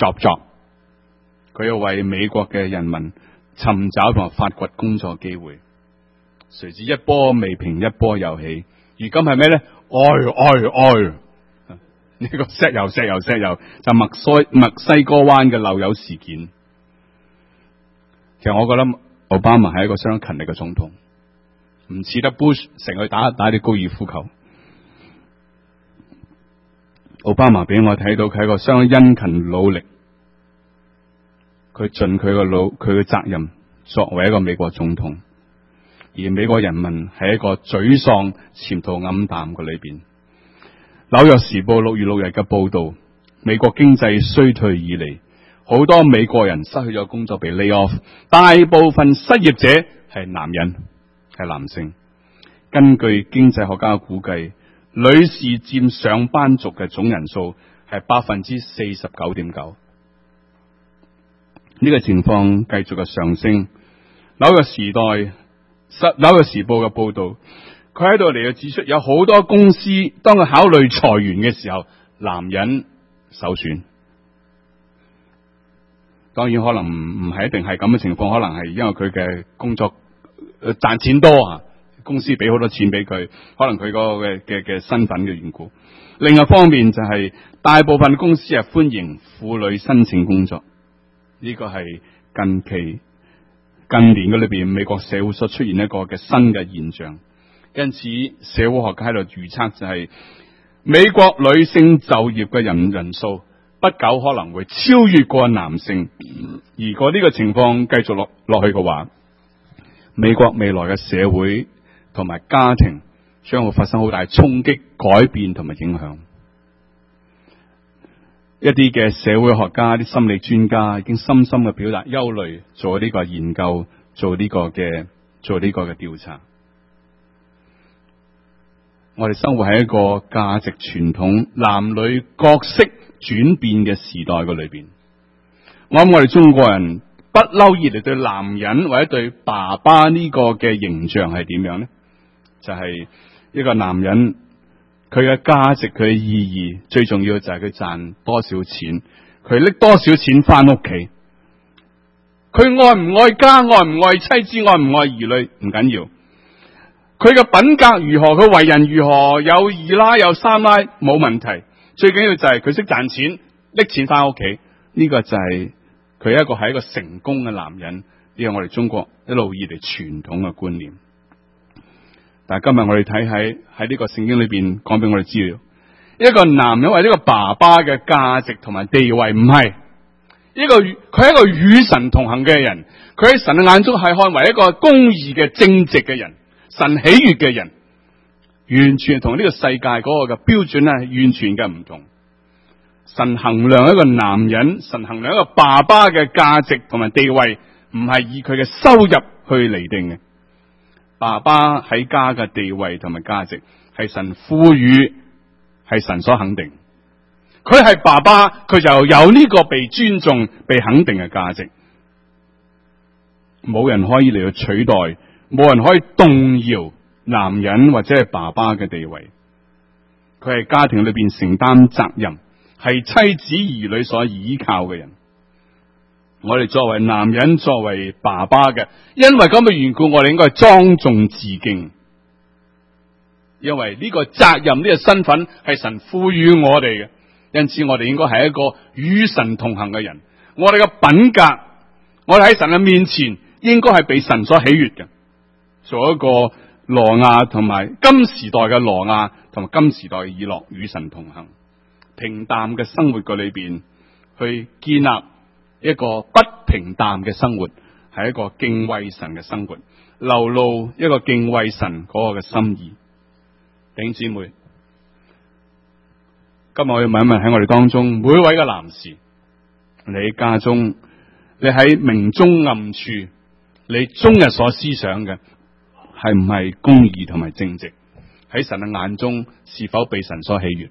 S1: 佢要為美國嘅人民尋找同埋發掘工作機會。誰知一波未平一波又起，如今係咩咧？愛呢個石油就墨西哥灣嘅漏油事件。其實我覺得奧巴馬係一個相當勤力嘅總統，唔似得 Bush 成日打啲高爾夫球。奧巴馬俾我睇到佢係一個相當殷勤努力，佢盡佢嘅責任作為一個美國總統。而美國人民喺一個沮喪、前途暗淡嘅裏邊。紐約時報6月6日嘅報道，美國經濟衰退以嚟，好多美國人失去咗工作被 lay off， 大部分失業者係男人，係男性。根據經濟學家估計，女士佔上班族嘅總人數係 49.9%。呢個情況繼續嘅上升。紐約時報嘅報道，佢喺度嚟到指出，有好多公司當佢考慮裁員嘅時候，男人首選。當然可能唔係一定係咁嘅情況，可能係因為佢嘅工作賺錢多啊，公司俾好多錢俾佢，可能佢個嘅身份嘅緣故。另外一方面就係大部分公司係歡迎婦女申請工作，呢個係近年嘅裏邊美國社會所出現一個嘅新嘅現象。因此社會學家喺度預測就係美國女性就業嘅人數不久可能會超越過男性。如果呢個情況繼續落去嘅話，美國未來嘅社會同埋家庭將會發生好大衝擊、改變同埋影響。一啲嘅社會學家、啲心理專家已經深深嘅表達憂慮，做呢個研究，做呢個嘅調查。我哋生活喺一個價值傳統、男女角色轉變嘅時代嘅裏邊。我諗我哋中國人不嬲以嚟對男人或者對爸爸呢個嘅形象係點樣呢？就係一個男人，佢嘅價值、佢嘅意義，最重要就係佢賺多少錢，佢拎多少錢翻屋企，佢愛唔愛家、愛唔愛妻子、愛唔愛兒女唔緊要，佢嘅品格如何，佢為人如何，有二奶有三奶冇問題， 最緊要就係佢識賺錢，拎錢翻屋企，呢個就係佢係一個成功嘅男人，呢個我哋中國一路以嚟傳統嘅觀念。但係今日我哋睇喺呢個聖經裏邊講俾我哋知道，一個男人或者一個爸爸嘅價值同埋地位唔係佢係一個與神同行嘅人，佢喺神嘅眼中係看為一個公義嘅正直嘅人，神喜悅嘅人，完全同呢個世界嗰個嘅標準係完全嘅唔同。神衡量一個男人，神衡量一個爸爸嘅價值同埋地位，唔係以佢嘅收入去釐定嘅。爸爸喺家嘅地位同埋價值係神賦予，係神所肯定。佢係爸爸，佢就有呢個被尊重、被肯定嘅價值。冇人可以嚟到取代，冇人可以動搖男人或者係爸爸嘅地位。佢係家庭裏邊承擔責任，係妻子兒女所依靠嘅人。我哋作為男人，作為爸爸嘅，因為咁嘅緣故，我哋應該莊重自敬。因為呢個責任，呢個身份係神賦予我哋嘅，因此我哋應該係一個與神同行嘅人。我哋嘅品格，我哋喺神嘅面前應該係被神所喜悅嘅，做一個挪亞同埋今時代嘅挪亞同埋今時代嘅以諾，與神同行，平淡嘅生活嘅裏邊去建立一個不平淡嘅生活，係一個敬畏神嘅生活，流露一個敬畏神嗰個嘅心意。弟兄姊妹，今日我要問一問喺我哋當中每一位嘅男士，你喺家中，你喺明中暗處，你終日所思想嘅係唔係公義同埋正直？喺神嘅眼中是否被神所喜悅？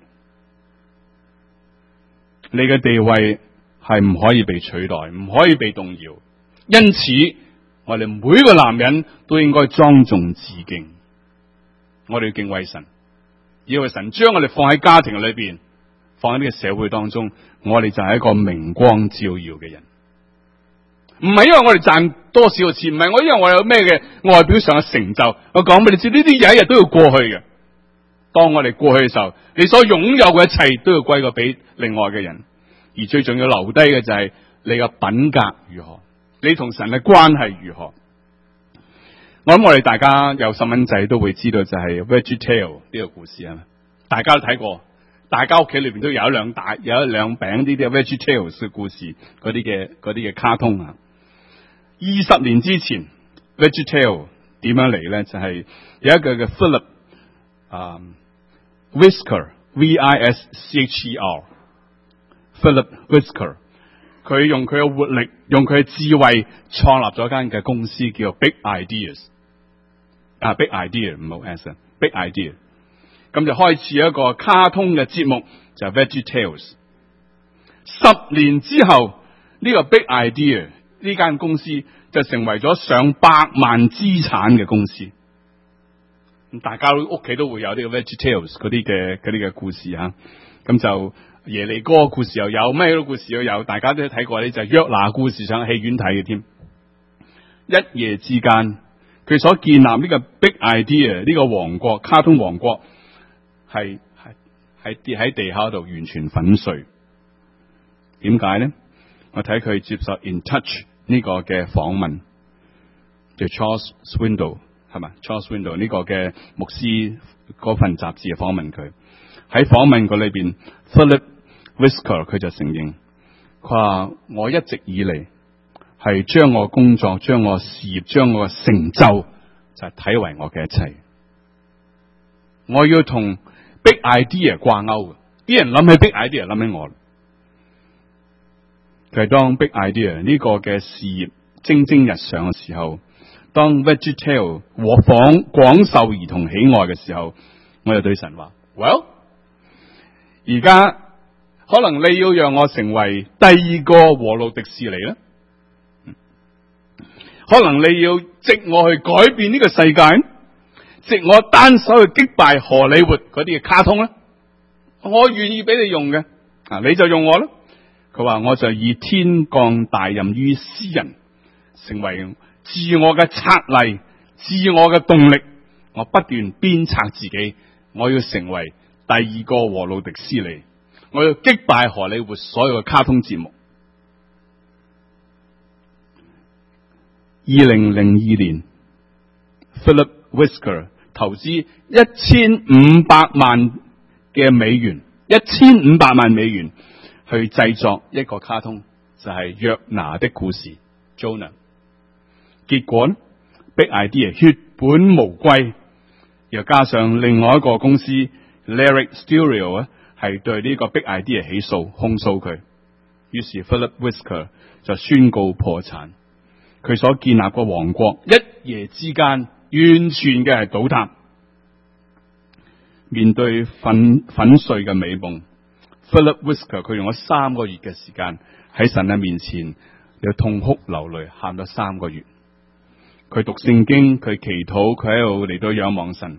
S1: 你嘅地位係唔可以被取代，唔可以被動搖。因此，我哋每個男人都應該莊重自敬。我哋要敬畏神，因為神將我哋放喺家庭裏邊，放喺呢個社會當中，我哋就係一個明光照耀嘅人。唔係因為我哋賺多少嘅錢，唔係因為我有咩嘅外表上嘅成就。我講俾你知，呢啲有一日都要過去嘅。當我哋過去嘅時候，你所擁有嘅一切都要歸個俾另外嘅人，而最重要留低嘅就係你嘅品格如何，你同神嘅關係如何。我諗我哋大家有細蚊仔都會知道，就係 VeggieTale 呢個故事啊，大家都睇過，大家屋企裏邊都有一兩餅呢啲 VeggieTales 嘅故事，嗰啲嘅卡通啊。20年之前 VeggieTale 點樣嚟咧？就係有一個嘅 Philip Whisker Philip Whisker， 佢用佢嘅活力，用佢嘅智慧，創立咗間嘅公司叫做 Big Ideas。Big Idea 唔好 Big Idea。咁就開始一個卡通嘅節目，就係 VeggieTales。10年之後，呢個 Big Idea 呢間公司就成為咗上百萬資產嘅公司。咁大家屋企都會有呢個 VeggieTales 嗰啲嘅故事吓。咁就耶利哥故事又有，咩故事又有，大家都睇過呢，就係約拿故事上戲院睇嘅添。一夜之間，佢所建立呢個 Big Idea 呢個王國，卡通王國係跌喺地下度完全粉碎。點解呢？我睇佢接受 In Touch 呢個嘅訪問，叫 Charles Swindoll 係嘛？Charles Swindoll 呢個嘅牧師嗰份雜誌嘅訪問佢，喺訪問佢裏邊 Philip Whisker 佢就承認，佢話我一直以嚟係將我工作、將我事業、將我嘅成就就係睇為我嘅一切。我要同 Big Idea 掛鈎嘅，啲人諗起 Big Idea 諗起我。佢係當 Big Idea 呢個嘅事業蒸蒸日上嘅時候，當 VeggieTale 廣受兒童喜愛嘅時候，我就對神話 ：Well， 而家可能你要讓我成為第二個和路迪士尼咧，可能你要藉我去改變呢個世界，藉我單手去擊敗荷里活嗰啲嘅卡通咧，我願意俾你用嘅，你就用我啦。佢話我就以天降大任於斯人，成為自我嘅策勵、自我嘅動力。我不斷鞭策自己，我要成為第二個和路迪士尼。 我要擊敗荷里活所有嘅卡通節目。2002年 Philip Whisker 投資1500萬嘅美元，1500萬美元去製作一個卡通，就係約拿的故事 Jonah。結果呢 Big Idea 血本無歸，又加上另外一個公司 Lyric Studio 咧，係對呢個 Big Idea 起訴控訴佢，於是 Philip Whisker 就宣告破產。佢所建立個王國一夜之間完全嘅係倒塌。面對粉碎嘅美夢 ，Philip Whisker 佢用咗3個月嘅時間喺神嘅面前，你痛哭流淚，喊咗3個月。佢讀聖經，佢祈禱，佢喺度嚟到仰望神。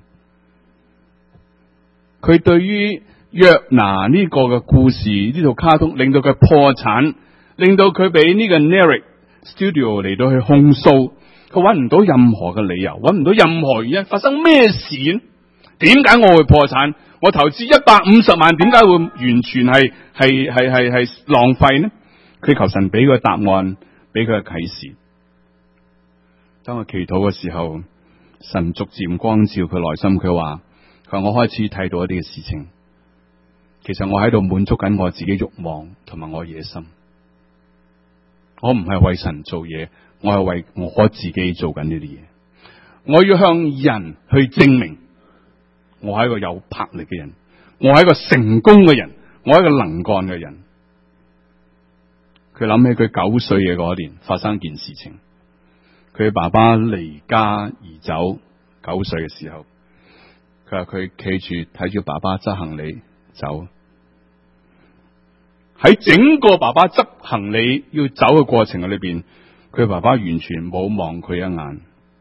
S1: 佢對於約拿呢個嘅故事，呢套卡通令到佢破產，令到佢俾呢個 Lyric Studio 嚟到去控訴，佢揾唔到任何嘅理由，揾唔到任何原因，發生咩事呢？點解我會破產？我投資150萬，點解會完全係浪費呢？佢求神俾個答案，俾佢嘅啟示。當佢祈禱嘅時候，神逐漸光照佢內心，佢話我開始睇到一啲嘅事情，其實我喺度滿足緊我自己慾望同埋我野心。我唔係為神做嘢，我係為我自己做緊呢啲嘢。我要向人去證明我係一個有魄力嘅人，我係一個成功嘅人，我係一個能幹嘅人。佢諗起佢9歲嘅嗰年發生一件事情，佢爸爸離家而走，9歲嘅時候，佢話佢企住睇住爸爸執行李走。喺整個爸爸執行李要走嘅過程嘅裏邊，佢爸爸完全冇望佢一眼，完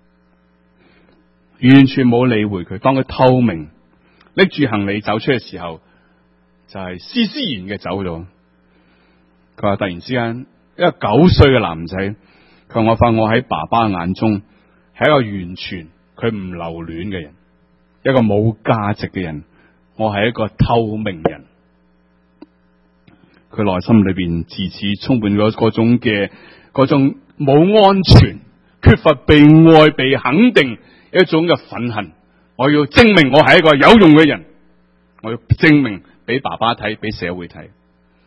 S1: 全冇理會佢。當佢透明拎住行李走出嘅時候，就係斯斯然嘅走咗。佢話突然之間，一個9歲嘅男仔，佢話我發我喺爸爸眼中係一個完全佢唔留戀嘅人，一個冇價值嘅人，我係一個透明人。佢內心裏邊自此充滿咗嗰種冇安全、缺乏被愛、被肯定一種嘅憤恨。我要證明我係一個有用嘅人，我要證明俾爸爸睇，俾社會睇。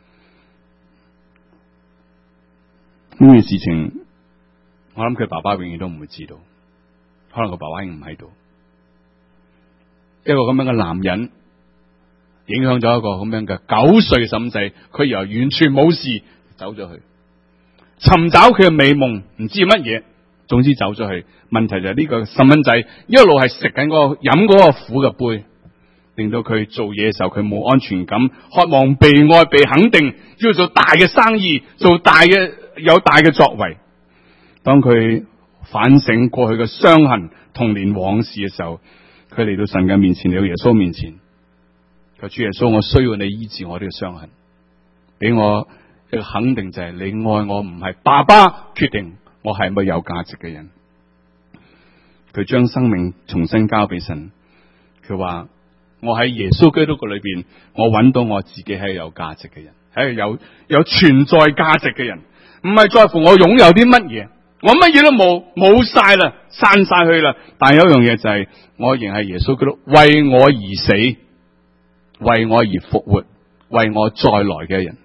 S1: 呢件事情，我諗佢爸爸永遠都唔會知道，可能個爸爸已經唔喺度。一個咁樣嘅男人，影響咗一個咁樣嘅9歲嘅細仔，佢由完全冇事走咗去，尋找佢嘅美夢，唔知乜嘢，總之走咗去。問題就係呢個細仔一路係食緊飲嗰個苦嘅杯，令到佢做嘢嘅時候佢冇安全感，渴望被愛、被肯定，要做大嘅生意，做有大嘅作為。當佢反省過去嘅傷痕、童年往事嘅時候，佢嚟到神嘅面前，嚟到耶穌面前。佢主耶穌，我需要你醫治我呢個傷痕，俾我一個肯定，就係你愛我，唔係爸爸決定我係咪有價值嘅人。佢將生命重新交俾神，佢話我喺耶穌基督嘅裏邊，我揾到我自己係有價值嘅人，係有存在價值嘅人，唔係在乎我擁有啲乜嘢，我乜嘢都冇晒啦，散晒去啦。但係有一樣嘢就係，我仍係耶穌基督為我而死，為我而復活，為我再來嘅人。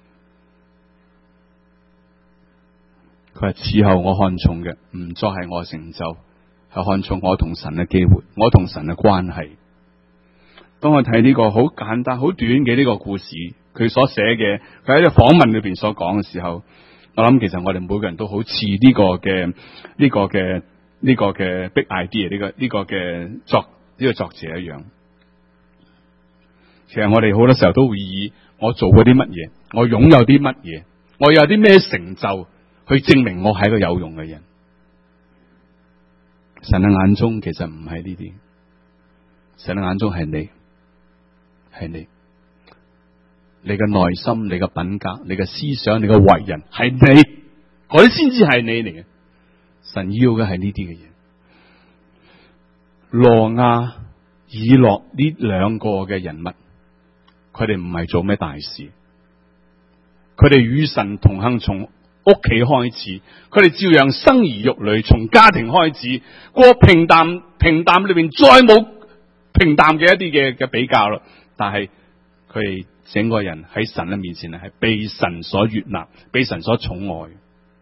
S1: 佢話此後我看重嘅唔再係我成就，係看重我同神嘅機會，我同神嘅關係。當我睇呢個好簡單、好短嘅呢個故事，佢所寫嘅，佢喺個訪問裏邊所講嘅時候，我諗其實我哋每個人都好似呢個嘅 Big Idea 呢個作者一樣。其實我哋好多時候都會以我做過啲乜嘢，我擁有啲乜嘢，我有啲咩成就去證明我係一個有用嘅人。神嘅眼中其實唔係呢啲，神嘅眼中係你，係你嘅內心、你嘅品格、你嘅思想、你嘅為人係你，嗰啲先至係你嚟嘅。神要嘅係呢啲嘅嘢。羅亞、以諾呢兩個嘅人物， 佢哋唔係做咩大事，佢哋與神同行，從屋企開始，佢哋照樣生兒育女，從家庭開始過平淡裏邊再冇平淡嘅一啲嘅比較啦。但係佢哋整個人喺神嘅面前係被神所悅納，被神所寵愛。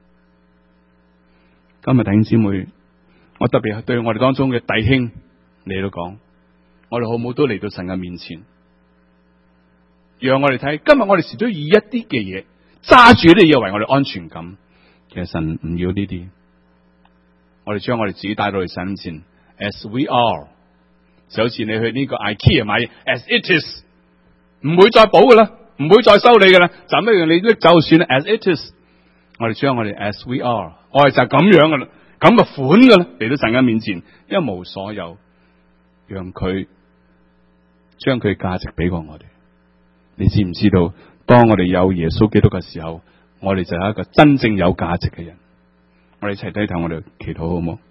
S1: 今日弟兄姊妹，我特別係對我哋當中嘅弟兄嚟到講，我哋好唔好都嚟到神嘅面前，讓我哋睇今日我哋時都以一啲嘅嘢揸住啲嘢為我哋安全感。其實神唔要呢啲，我哋將我哋自己帶到去神面前 ，as we are， 就好似你去呢個 IKEA 買 as it is， 唔會再補噶啦，唔會再收你噶啦，就咩樣你拎走就算啦 as it is。我哋將我哋 as we are， 我哋就係咁樣噶啦，咁嘅款噶啦，嚟到神嘅面前，一無所有，讓佢將佢價值俾過我哋。你知唔知道？當我哋有耶穌基督嘅時候，我哋就係一個真正有價值嘅人。我哋一齊低頭，我哋祈禱好唔好？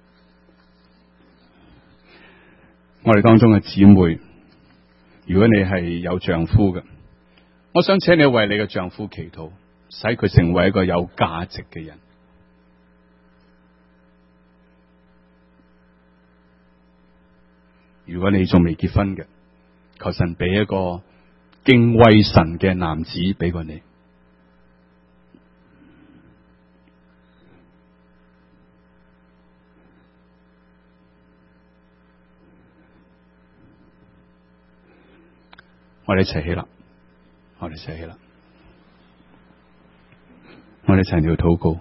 S1: 我哋當中嘅姊妹，如果你係有丈夫嘅，我想請你為你嘅丈夫祈禱，使佢成為一個有價值嘅人。如果你仲未結婚嘅，求神俾一個敬畏神嘅男子俾過你。我哋一齊起立，我哋一齊起立，我哋一齊嚟禱告。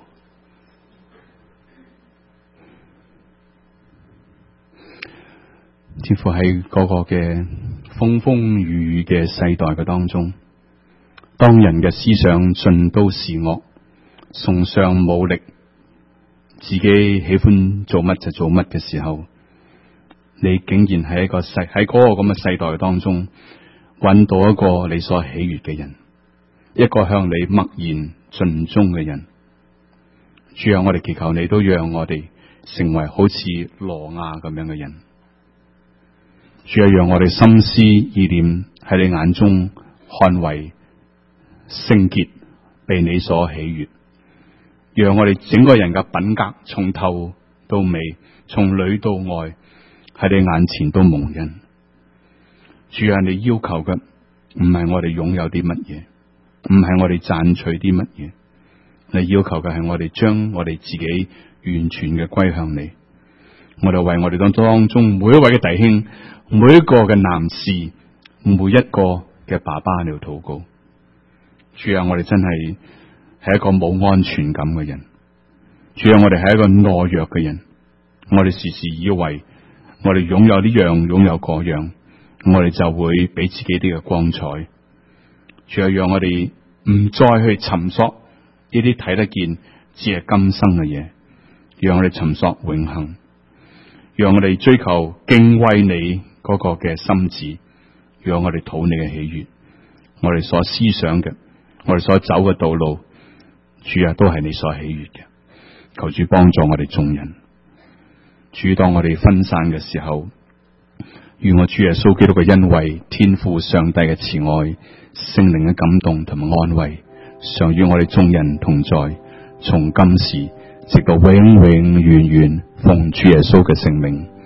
S1: 天父喺嗰個嘅風風雨雨嘅世代嘅當中，當人嘅思想盡都是惡，崇尚武力，自己喜歡做乜就做乜嘅時候，你竟然喺喺嗰個咁嘅世代當中，揾到一個你所喜悅嘅人，一個向你默然盡忠嘅人。主啊，我哋祈求你都讓我哋成為好似羅亞咁樣嘅人。主啊，讓我哋心思意念喺你眼中看為聖潔，被你所喜悅。讓我哋整個人嘅品格從頭到尾，從裏到外，喺你眼前都蒙恩。主啊，你要求嘅唔係我哋擁有啲乜嘢，唔係我哋賺取啲乜嘢，你要求嘅係我哋將我哋自己完全嘅歸向你。我哋為我哋當中每一位嘅弟兄，每一個嘅男士，每一個嘅爸爸嚟禱告。主啊，我哋真係一個冇安全感嘅人。主啊，我哋係一個懦弱嘅人。我哋時時以為我哋擁有呢樣，擁有嗰樣，我哋就會俾自己啲嘅光彩。主啊，讓我哋唔再去尋索呢啲睇得見只係今生嘅嘢，讓我哋尋索永恆，讓我哋追求敬畏你嗰個嘅心志，讓我哋討你嘅喜悅。我哋所思想嘅，我哋所走嘅道路，主啊，都係你所喜悅嘅。求主幫助我哋眾人。主，當我哋分散嘅時候，願我主耶穌基督嘅恩惠、天父上帝嘅慈愛、聖靈嘅感動同埋安慰，常與我哋眾人同在，從今時直到永永遠遠，奉主耶穌嘅聖名。